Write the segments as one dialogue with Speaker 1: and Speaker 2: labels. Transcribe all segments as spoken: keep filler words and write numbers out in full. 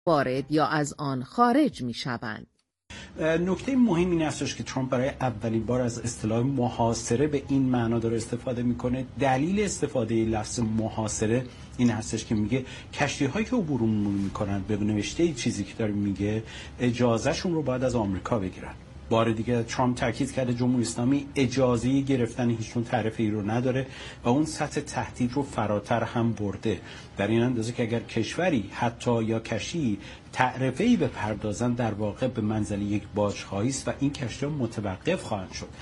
Speaker 1: وارد یا از آن خارج می‌شوند.
Speaker 2: نکته مهم این هستش که ترامپ برای اولین بار از اصطلاح محاصره به این معنا داره استفاده میکنه. دلیل استفاده لفظ محاصره این هستش که میگه کشتی هایی که عبور میکنن به نوشته چیزی که داره میگه اجازهشون رو باید از آمریکا بگیرن. بار دیگه ترامپ تاکید کرده جمهوری اسلامی اجازه گرفتن هیچون تعرفه‌ای رو نداره و اون سطح تهدید رو فراتر هم برده. در این اندازه که اگر کشوری حتی یا کشتی تعرفه‌ای بپردازن در واقع به منزله یک باج‌خواهی است و این کشتی‌ها متوقف خواهند شد.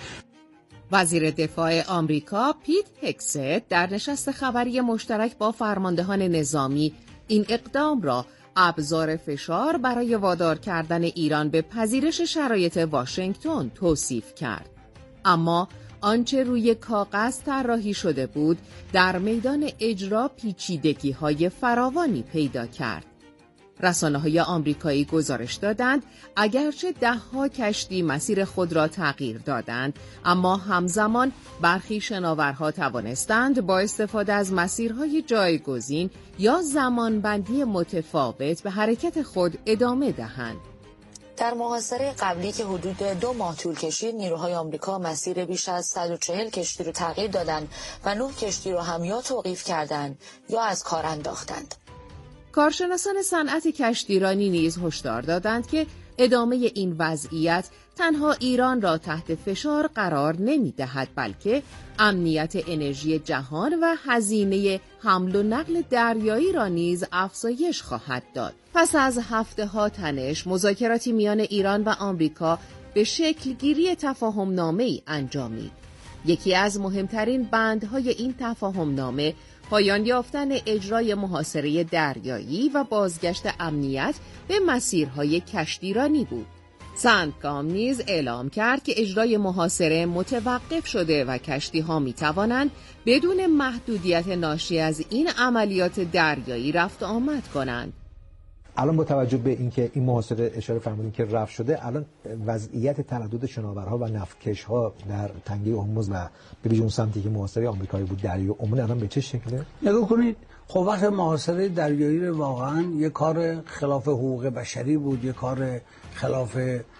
Speaker 1: وزیر دفاع آمریکا پیت هگست در نشست خبری مشترک با فرماندهان نظامی این اقدام را ابزار فشار برای وادار کردن ایران به پذیرش شرایط واشنگتن توصیف کرد. اما آنچه روی کاغذ طراحی شده بود در میدان اجرا پیچیدگی‌های فراوانی پیدا کرد. رسانه‌های آمریکایی گزارش دادند اگرچه ده‌ها کشتی مسیر خود را تغییر دادند، اما همزمان برخی شناورها توانستند با استفاده از مسیرهای جایگزین یا زمانبندی متفاوت به حرکت خود ادامه دهند.
Speaker 3: در محاصره قبلی که حدود دو ماه طول کشید، نیروهای آمریکا مسیر بیش از صد و چهل کشتی رو تغییر دادند و نه کشتی رو هم یا توقیف کردند یا از کار انداختند.
Speaker 1: کارشناسان صنعت کشتیرانی نیز هشدار دادند که ادامه این وضعیت تنها ایران را تحت فشار قرار نمی‌دهد، بلکه امنیت انرژی جهان و هزینه حمل و نقل دریایی را نیز افزایش خواهد داد. پس از هفته‌ها تنش، مذاکراتی میان ایران و آمریکا به شکل گیری تفاهم‌نامه‌ای انجامید. یکی از مهمترین بندهای این تفاهم‌نامه پایان یافتن اجرای محاصره دریایی و بازگشت امنیت به مسیرهای کشتیرانی بود. سندکام نیز اعلام کرد که اجرای محاصره متوقف شده و کشتی‌ها می‌توانند بدون محدودیت ناشی از این عملیات دریایی رفت آمد کنند.
Speaker 4: الان با توجه به اینکه این محاصره اشاره فرمودین که رفع شده، الان وضعیت تردد شناورها و نفتکش‌ها در تنگه هرمز و به ویژه اون سمتی که محاصره آمریکایی بود دریای عمان الان به چه شکله؟
Speaker 5: نگاه کنید، خب وقت محاصره دریایی رو واقعا یه کار خلاف حقوق بشری بود، یه کار خلاف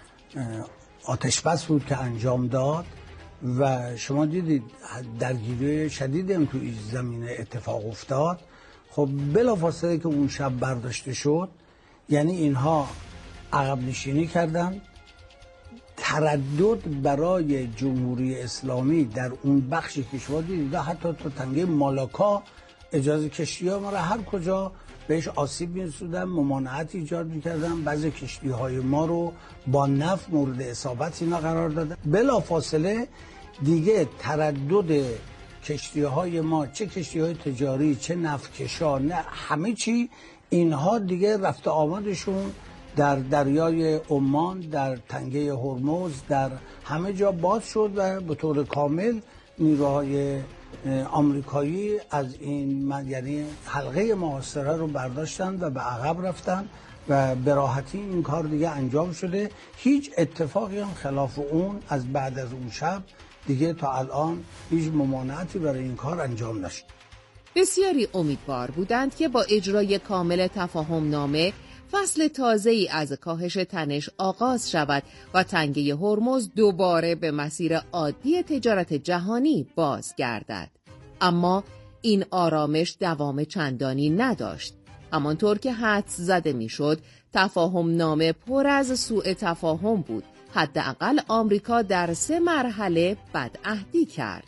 Speaker 5: آتش‌بس بود که انجام داد و شما دیدید درگیری شدید هم تو این زمینه اتفاق افتاد. خب بلافاصله که اون شب برداشته شد، یعنی اینها عقب نشینی کردن. تردد برای جمهوری اسلامی در اون بخش کشور دیدید، حتی تا تنگه مالاکا اجازه کشتی ها ما را هر کجا بهش آسیب می‌رسوندن، ممانعت ایجاد می‌کردن، بعضی کشتی‌های ما رو با نفت مورد اصابت اینا قرار دادن. بلافاصله دیگه تردد کشتی‌های ما، چه کشتی‌های تجاری، چه نفتکشا، نه همه چی، اینها دیگه رفت آمدشون در دریای عمان، در تنگه هرمز، در همه جا باز شد و به طور کامل نیروهای آمریکایی از این یعنی حلقه محاصره رو برداشتن و به عقب رفتن و به راحتی این کار دیگه انجام شده. هیچ اتفاقی هم خلاف اون از بعد از اون شب دیگه تا الان هیچ ممانعتی برای این کار انجام نشد.
Speaker 1: بسیاری امیدوار بودند که با اجرای کامل تفاهم‌نامه فصل تازه‌ای از کاهش تنش آغاز شود و تنگه هرمز دوباره به مسیر عادی تجارت جهانی بازگردد. اما این آرامش دوام چندانی نداشت. همانطور که حدس زده میشد، تفاهم‌نامه پر از سوء تفاهم بود. حداقل آمریکا در سه مرحله بدعهدی کرد.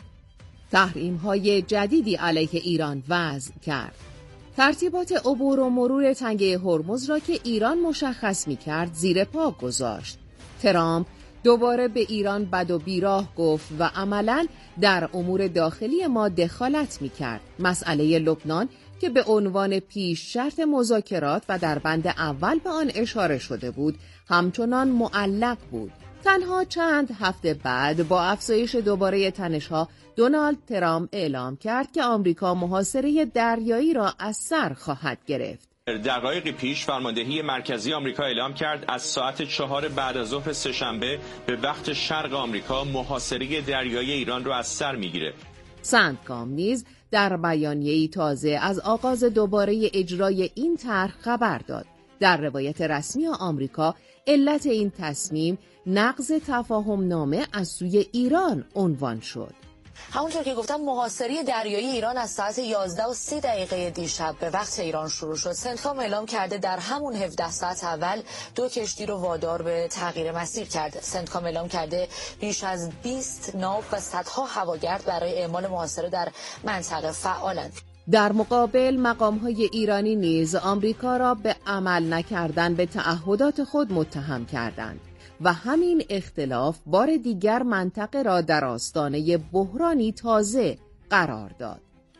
Speaker 1: تحریم‌های جدیدی علیه ایران وضع کرد. ترتیبات عبور و مرور تنگه هرمز را که ایران مشخص می‌کرد زیر پا گذاشت. ترامپ دوباره به ایران بد و بیراه گفت و عملاً در امور داخلی ما دخالت می‌کرد. مسئله لبنان که به عنوان پیش شرط مذاکرات و در بند اول به آن اشاره شده بود، همچنان معلق بود. تنها چند هفته بعد با افزایش دوباره تنش‌ها، دونالد ترامپ اعلام کرد که آمریکا محاصره دریایی را از سر خواهد گرفت.
Speaker 6: دقایقی پیش فرماندهی مرکزی آمریکا اعلام کرد از ساعت چهار بعد از ظهر سه‌شنبه به وقت شرق آمریکا محاصره دریایی ایران را از سر می‌گیره.
Speaker 1: سندکام نیز در بیانیه‌ای تازه از آغاز دوباره اجرای این طرح خبر داد. در روایت رسمی آمریکا علت این تصمیم نقض تفاهم نامه از سوی ایران عنوان شد.
Speaker 3: همونطور که گفتم محاصره دریایی ایران از ساعت یازده و سی دقیقه دیشب به وقت ایران شروع شد. سنتکام اعلام کرده در همون هفده ساعت اول دو کشتی رو وادار به تغییر مسیر کرده. سنتکام اعلام کرده بیش از بیست ناو و صدها هواگرد برای اعمال محاصره در منطقه فعالند.
Speaker 1: در مقابل مقام‌های ایرانی نیز آمریکا را به عمل نکردن به تعهدات خود متهم کردند و همین اختلاف بار دیگر منطقه را در آستانه بحرانی تازه قرار داد.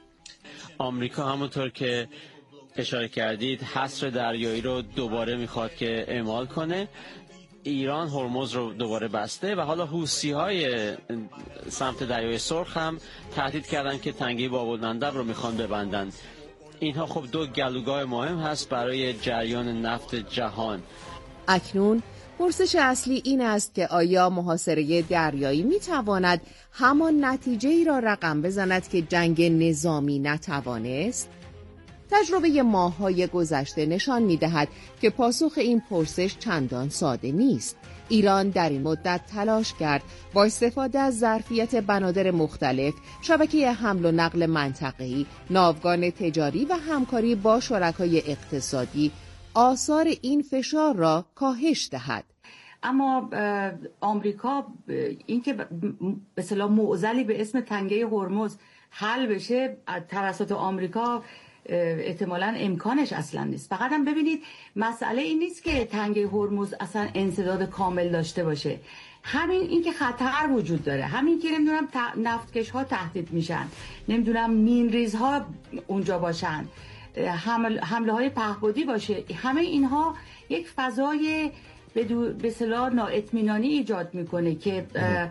Speaker 7: آمریکا همونطور که اشاره کردید حصر دریایی رو دوباره میخواد که اعمال کنه. ایران هرمز رو دوباره بسته و حالا حوثی‌های سمت دریای سرخ هم تهدید کردن که تنگه باب‌المندب رو میخوان ببندن. اینها خب دو گلوگاه مهم هست برای جریان نفت جهان.
Speaker 1: اکنون پرسش اصلی این است که آیا محاصره دریایی میتواند همان نتیجه ای را رقم بزند که جنگ نظامی نتوانست؟ تجربه ماه‌های گذشته نشان می‌دهد که پاسخ این پرسش چندان ساده نیست. ایران در این مدت تلاش کرد با استفاده از ظرفیت بنادر مختلف، شبکه حمل و نقل منطقه‌ای، ناوگان تجاری و همکاری با شرکای اقتصادی آثار این فشار را کاهش دهد.
Speaker 8: اما آمریکا اینکه به اصطلاح معضلی به اسم تنگه هرمز حل بشه توسط آمریکا احتمالاً امکانش اصلا نیست. فقط هم ببینید مسئله این نیست که تنگه هرمز اصلا انسداد کامل داشته باشه، همین این که خطر وجود داره، همین که نمیدونم نفتکش ها تهدید میشن، نمیدونم مینریز ها اونجا باشن، حمل حمله های پهپادی باشه، همه اینها یک فضای به اصطلاح نااطمینانی ایجاد میکنه که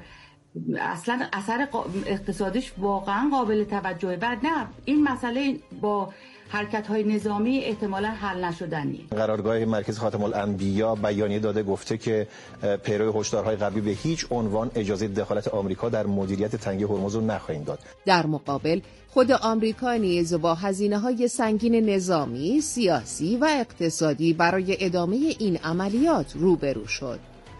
Speaker 8: اصلا اثر اقتصادیش واقعا قابل توجهه. بعد نه این مسئله با حرکت‌های نظامی احتمالاً حل نشدنیه.
Speaker 9: قرارگاه مرکز خاتم الانبیا بیانیه داده، گفته که پیرو هشدارهای قبلی به هیچ عنوان اجازه دخالت آمریکا در مدیریت تنگه هرمز رو نخواهیم داد.
Speaker 1: در مقابل خود آمریکا نیز با هزینه‌های سنگین نظامی، سیاسی و اقتصادی برای ادامه این عملیات روبرو شد.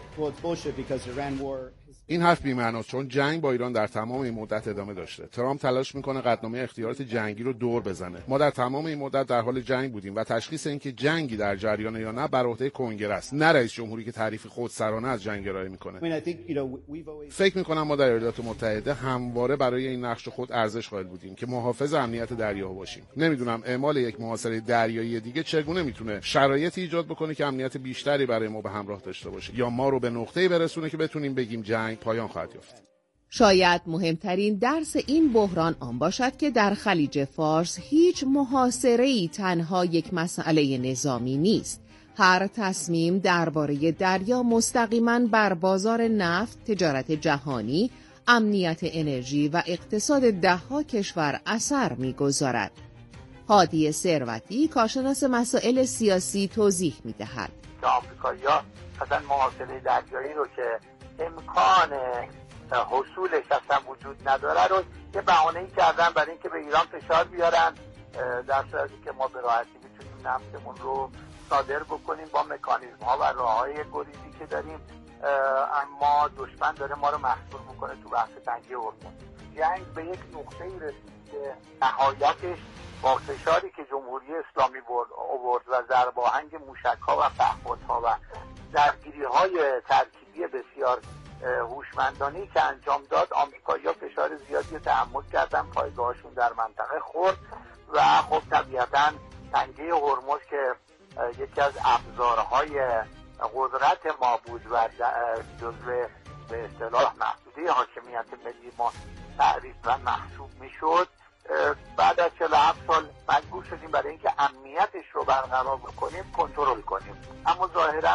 Speaker 10: این حرف بی‌معناست چون جنگ با ایران در تمام این مدت ادامه داشته. ترامپ تلاش میکنه قطعنامه اختیارات جنگی رو دور بزنه. ما در تمام این مدت در حال جنگ بودیم و تشخیص اینکه جنگی در جریان یا نه بر عهده کنگره است، نه رئیس جمهوری که تعریف خودسرانه از جنگ ارائه میکنه. فکر میکنم ما در ایالات متحده همواره برای این نقش خود ارزش قائل بودیم که محافظ امنیت دریاها باشیم. نمیدونم اعمال یک محاصره دریایی دیگه چگونه میتونه شرایطی ایجاد بکنه که امنیت بیشتری برای ما به همراه داشته باشه یا ما رو به نقطه‌ای برسونه که بتونیم بگیم جنگ پایان خواهد یافت.
Speaker 1: شاید مهمترین درس این بحران آن باشد که در خلیج فارس هیچ محاصره‌ای تنها یک مسئله نظامی نیست. هر تصمیم درباره دریا مستقیما بر بازار نفت، تجارت جهانی، امنیت انرژی و اقتصاد ده‌ها کشور اثر می‌گذارد. هادی ثروتی، کارشناس مسائل سیاسی، توضیح می‌دهد.
Speaker 11: آمریکایی‌ها اصلا محاصره دریایی رو که امکان حصولش اصلا وجود نداره رو یه بهانه‌ای کردن برای اینکه به ایران فشار بیارن، در صورتی که ما به راحتی میتونیم نفتمون رو صادر بکنیم با مکانیزم ها و راههای گریزی که داریم، اما دشمن داره ما رو محصور میکنه تو بحث تنگه هرمز. جنگ به یک نقطه‌ای رسید که نهایتش با فشاری که جمهوری اسلامی آورد و ضرباهنگ موشک‌ها و پهپادها و درگیری‌های ترکیبی بسیار هوشمندانه‌ای که انجام داد، آمریکایی‌ها فشار زیادی تحمل کردن، پایگاهاشون در منطقه خورد و خب طبیعتاً تنگه هرمز که یکی از ابزارهای قدرت ما بود و جزو به اصطلاح محدوده حاکمیت ملی ما تعریف و محسوب میشد، بعد از چهل و هفت سال مجبور شدیم برای اینکه امنیتش رو برقرار بکنیم کنترل کنیم. اما ظاهراً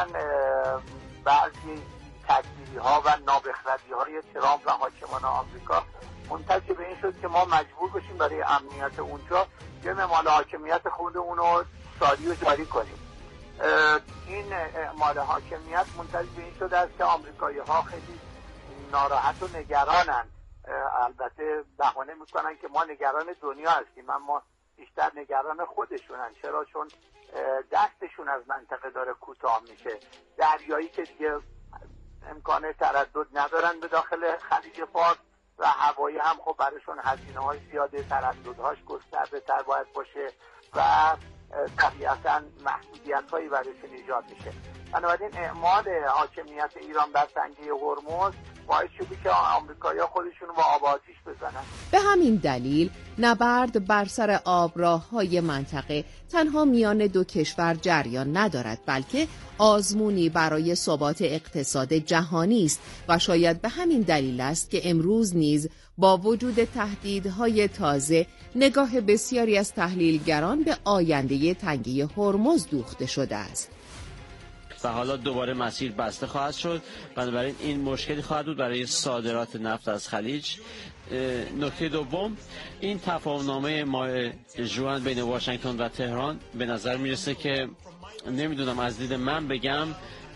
Speaker 11: بعضی تدبیری ها و نابخردی های ترامپ و حاکمان آمریکا منتج به این شد که ما مجبور بشیم برای امنیت اونجا یه اعمال حاکمیت خود اونو ساری و جاری کنیم. این اعمال حاکمیت منتج به این شده است که آمریکایی ها خیلی ناراحت و نگرانن. البته بهانه میکنن که ما نگران دنیا هستیم، اما بیشتر نگران خودشونن. چرا؟ چون دستشون از منطقه داره کوتاه میشه. دریایی که دیگه امکان تردد ندارن به داخل خلیج فارس و هوایی هم خب براشون هزینه‌های زیاده، ترددهاش گسترده تر باید باشه و طبیعتاً محدودیت‌هایی براشون ایجاد میشه. بنابراین اعمال حاکمیت ایران بر تنگه هرمز باعث شده که آمریکایی‌ها خودشون با آب آتیش بزنن.
Speaker 1: به همین دلیل نبرد بر سر آبراه‌های منطقه تنها میان دو کشور جریان ندارد، بلکه آزمونی برای ثبات اقتصاد جهانی است و شاید به همین دلیل است که امروز نیز با وجود تهدیدهای تازه نگاه بسیاری از تحلیلگران به آینده تنگه هرمز دوخته شده است.
Speaker 7: و حالا دوباره مسیر بسته خواهد شد، بنابراین این مشکلی خواهد بود برای صادرات نفت از خلیج. نکته دوم، این تفاهم‌نامه ماه ژوئن بین واشنگتن و تهران به نظر میرسه که نمیدونم از دید من بگم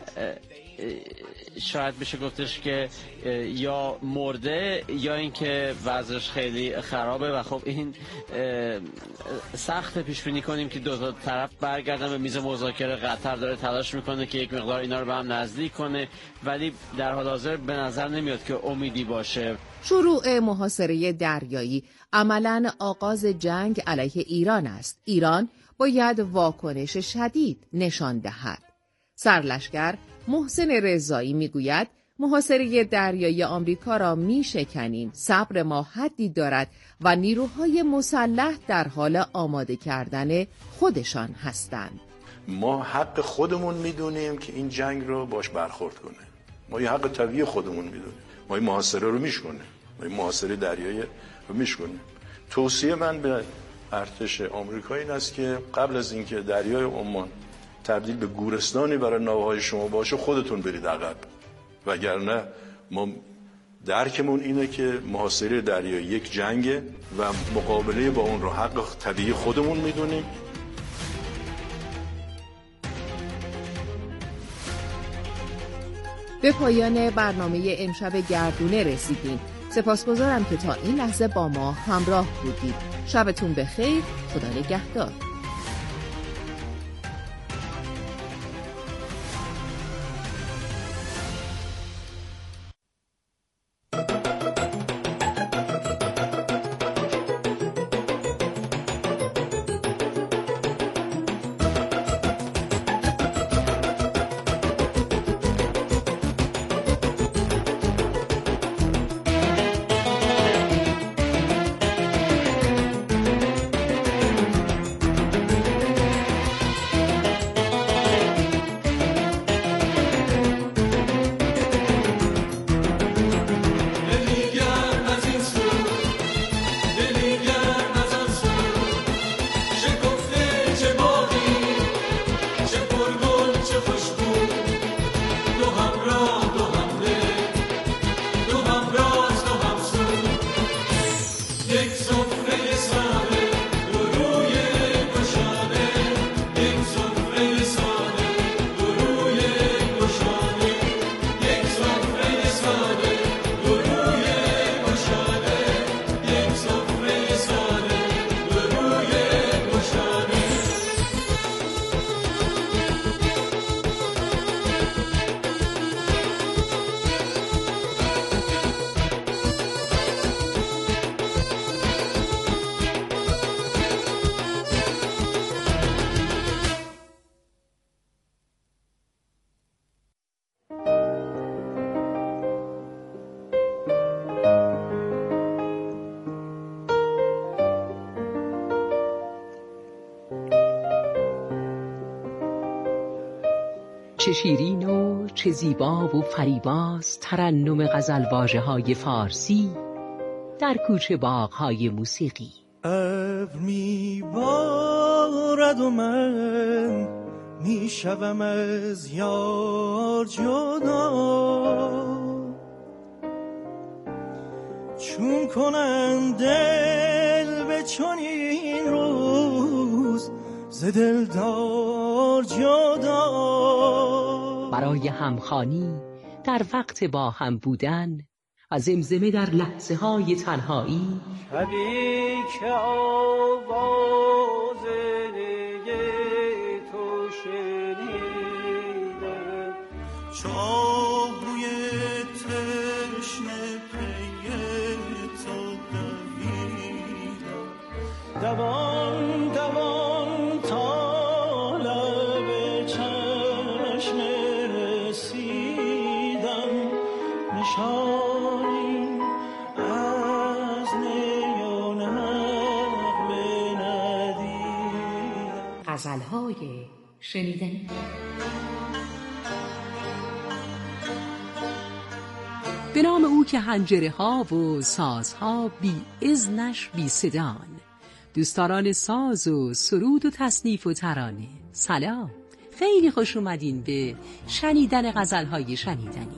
Speaker 7: شاید بشه گفتش که یا مرده یا اینکه وضعش خیلی خرابه و خب این سخت پیش بینی کنیم که دو تا طرف برگردن به میز مذاکره. قطر داره تلاش میکنه که یک مقدار اینا رو به هم نزدیک کنه، ولی در حال حاضر به نظر نمیاد که امیدی باشه.
Speaker 1: شروع محاصره دریایی عملاً آغاز جنگ علیه ایران است. ایران باید واکنش شدید نشان دهد. سرلشکر محسن رضایی میگوید محاصره دریایی آمریکا را میشکنیم، صبر ما حدی دارد و نیروهای مسلح در حال آماده کردن خودشان هستند.
Speaker 12: ما حق خودمون میدونیم که این جنگ رو باش برخورد کنه. ما یه حق طبیعی خودمون میدونیم. ما این محاصره رو میشکنیم. ما این محاصره دریایی رو میشکنیم. توصیه من به ارتش آمریکا این است که قبل از اینکه دریای عمان تبدیل به گورستانی برای ناوهای شما باشه خودتون برید عقب، وگرنه ما درکمون اینه که محاصره دریایی یک جنگه و مقابله با اون رو حق طبیعی خودمون میدونیم.
Speaker 1: به پایان برنامه امشب گردونه رسیدیم. سپاسگزارم که تا این لحظه با ما همراه بودید. شبتون بخیر. خدا نگهدار.
Speaker 13: چه شیرین و چه زیبا و فریباز ترنم غزلواژه‌های فارسی در کوچه باغ‌های موسیقی.
Speaker 14: ابر میبارد و من میشوم از یار جدا، چون کنم دل به چنین روز ز دلدار جدا.
Speaker 13: برای همخوانی در وقت با هم بودن از زمزمه در لحظه های تنهایی،
Speaker 14: شبی که آواز نی تو شنیدم، چاهوی تشنه پی تو دویدم، دوان دوان تا لب چشم رسیدم، نشانی از نی و نغمه ندیدم.
Speaker 13: غزل‌های شنیدنی. به نام او که حنجره ها و سازها بی اذنش بی صدان. دوستداران ساز و سرود و تصنیف و ترانه، سلام، خیلی خوش اومدین به شنیدن غزل‌های شنیدنی.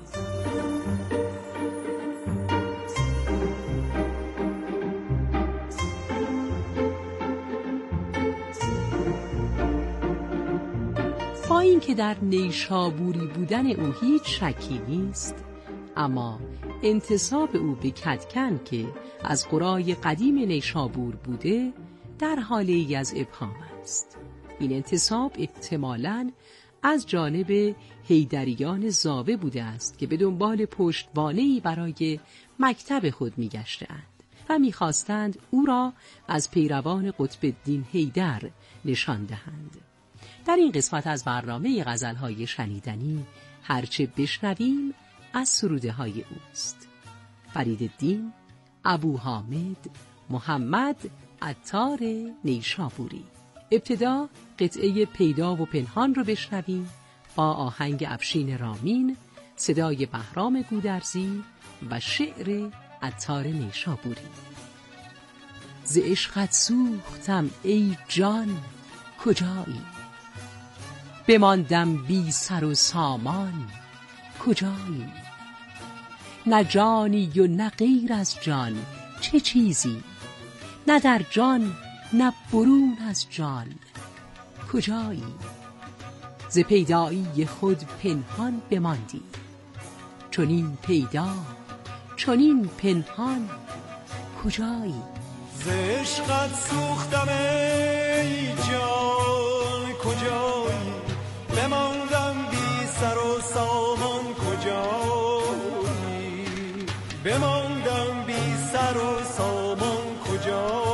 Speaker 13: با این که در نیشابوری بودن او هیچ شکی نیست، اما انتساب او به کدکن که از قرای قدیم نیشابور بوده در حاله ای از ابهام است. این انتساب احتمالاً از جانب حیدریان زاوه بوده است که به دنبال پشتوانه‌ای برای مکتب خود می‌گشتند و می‌خواستند او را از پیروان قطب الدین حیدر نشان دهند. در این قسمت از برنامه غزل‌های شنیدنی هرچه بشنویم از سروده های اوست. فریدالدین ابو حامد محمد عطار نیشابوری. ابتدا قطعه پیدا و پنهان رو بشنویم با آهنگ افشین رامین، صدای بهرام گودرزی و شعر عطار نیشابوری. ز عشقت سوختم ای جان کجایی، بماندم بی سر و سامان کجایی، نه جانی و نه غیر از جان چه چیزی، نه در جان نه برون از جان کجایی، ز پیدایی خود پنهان بماندی، چنین پیدا چنین پنهان کجایی.
Speaker 14: ز عشقت سوختم ای جان کجایی، بماندم بی سر و سامان کجایی، بماندم بی سر و سامان کجایی.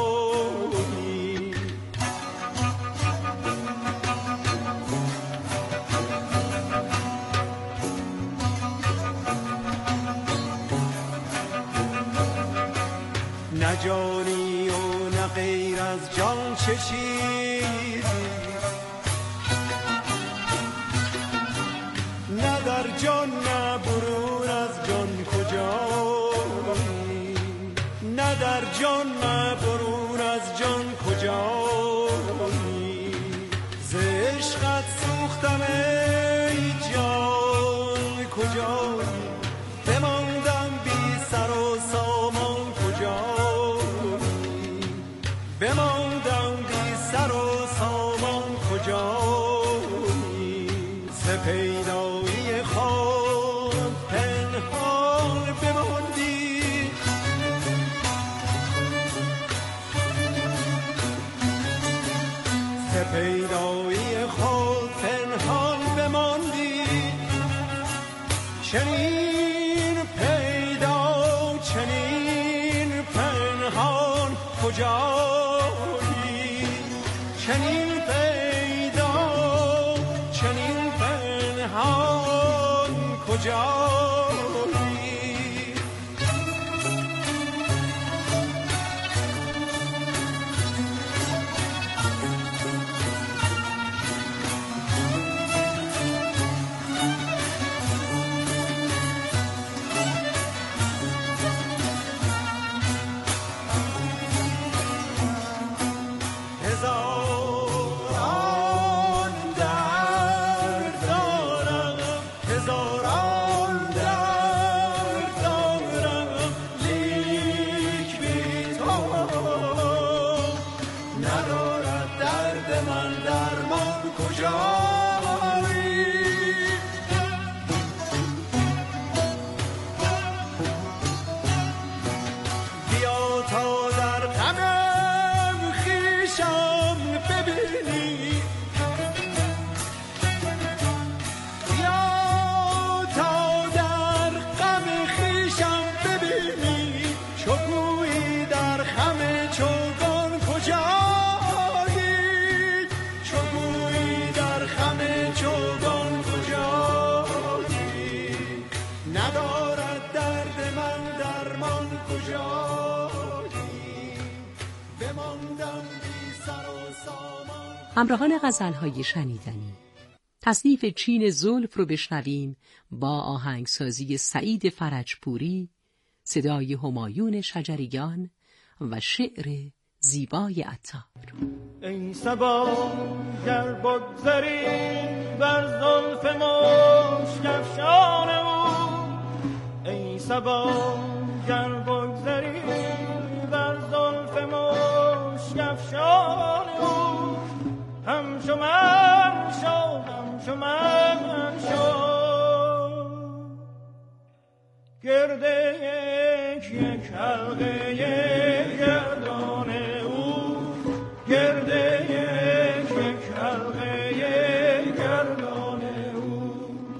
Speaker 14: نه جانی و نه غیر از جان چه چیزی، نه در جان نه برون از جان کجایی، نه در جان نه برون از جان کجایی. ز عشقت سوختم ای جان کجایی، بماندم بی سر و سامان کجایی، بماندم بی سر و سامان کجایی. ز پیدایی خود پنهان بماندی، ز پیدایی خود پنهان بماندی، چنین پیدا چنین پنهان کجایی، چنین پیدا چنین پنهان کجایی.
Speaker 13: همراهان غزل‌های شنیدنی، تصنیف چین زلف رو بشنویم با آهنگسازی سعید فرجپوری، صدای همایون شجریان و شعر زیبای عطار.
Speaker 14: ای صبا گر بگذری بر زلف مشک افشان او، ای صبا گر بگذری بر زلف مشک افشان او، همچو من شو همچو من شو، گرده یک یک حلقه گردان او، گرده یک یک حلقه گردان او.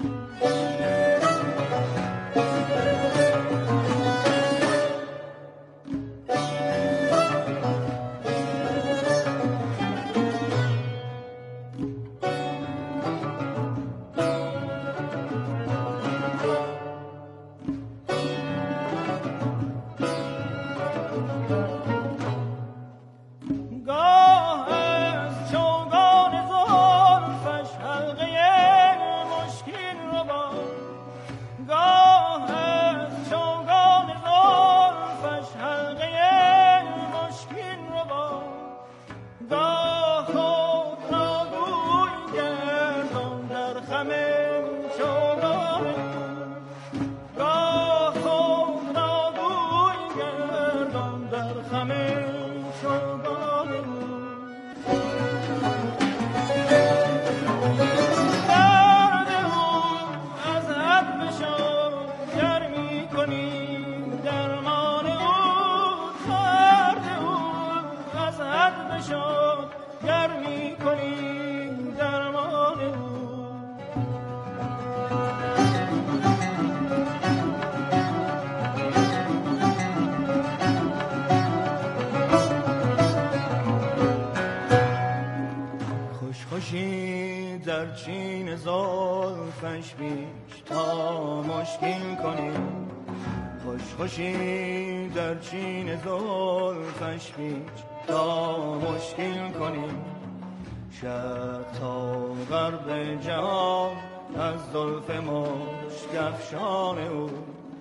Speaker 14: در چین زلفش بیش تا مشکین کنیم، خوش خوشی در چین زلفش بیش تا مشکین کنیم، شرق تا غرب جهان از زلف مشک افشان او.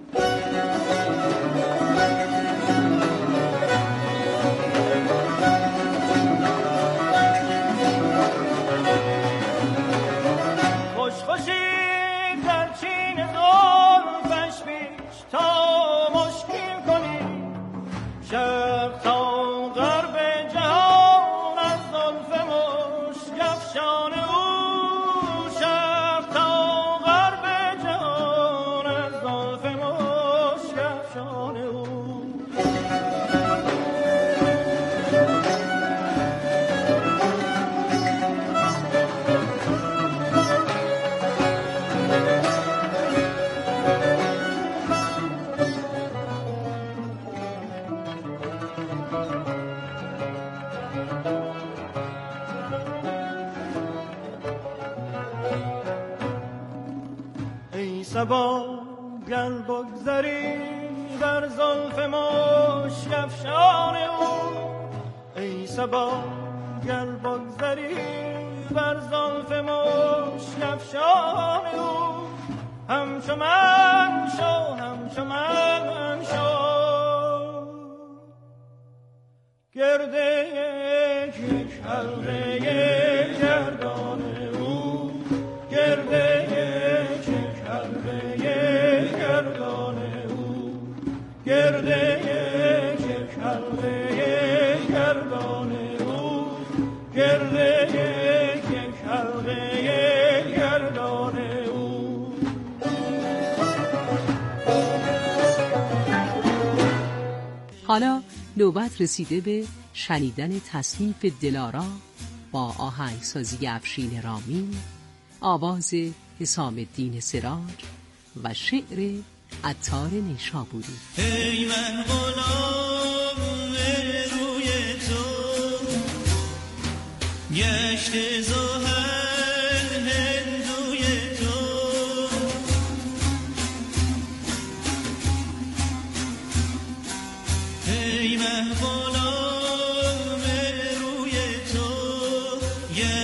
Speaker 14: صبا گر بگذری بر زلف مشک افشان او، ای صبا گر بگذری بر زلف مشک افشان او، همچو من شو همچو من شو، گرده یک یک حلقه گردان او، گرده یک یک حلقه گردان او، گرده یک یک حلقه گردان او، گرده یک یک حلقه گردان او.
Speaker 13: حالا نوبت رسیده به شنیدن تصنیف دلارا با آهنگسازی افشین رامی، آواز حسام الدین سراج و شعر عطار نیشابوری.
Speaker 14: ای من غلام روی تو گشت زهر هندوی تو، ای من غلام روی تو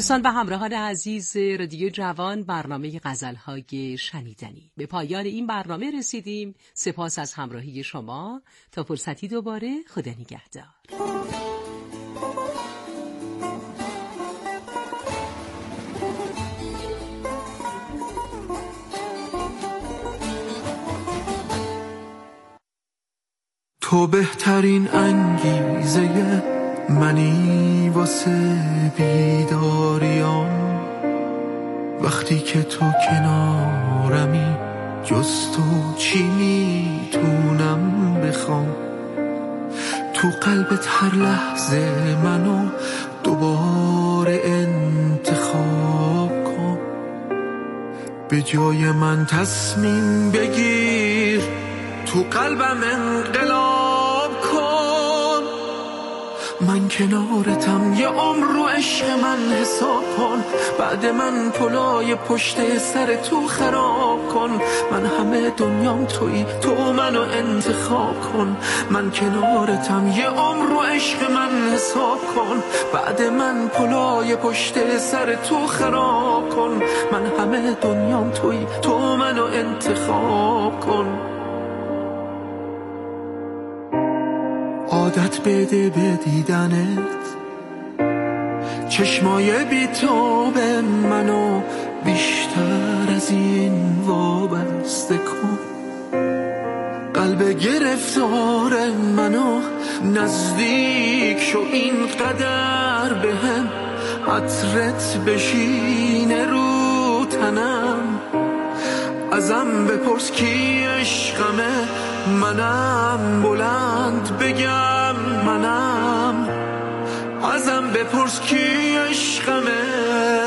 Speaker 13: دوستان و همراهان عزیز رادیو جوان، برنامه غزل‌های شنیدنی به پایان این برنامه رسیدیم. سپاس از همراهی شما. تا فرصتی دوباره، خدا نگهدار.
Speaker 15: تو بهترین انگیزه منی واسه بیداریام، وقتی که تو کنارمی جز تو چی میتونم بخوام. تو قلبت هر لحظه منو دوباره انتخاب کن، به جای من تصمیم بگیر، تو قلبم انقلاب کن. من کنارتم، یه عمر رو عشق من حساب کن، بعد من پلای پشت سر تو خراب کن. من همه دنیام تویی، تو منو انتخاب کن. من کنارتم، یه عمر رو عشق من حساب کن، بعد من پلای پشت سر تو خراب کن. من همه دنیام تویی، تو منو انتخاب کن. عادت بده به دیدنت، چشمای بی تو به منو بیشتر از این وابسته کن. قلب گرفتار منو نزدیک شو، این قدر بهم عطرت بشینه رو تنم. ازم بپرس کی عشقمه، منم بلند بگم منم. ازم بپرس کی عشقمه،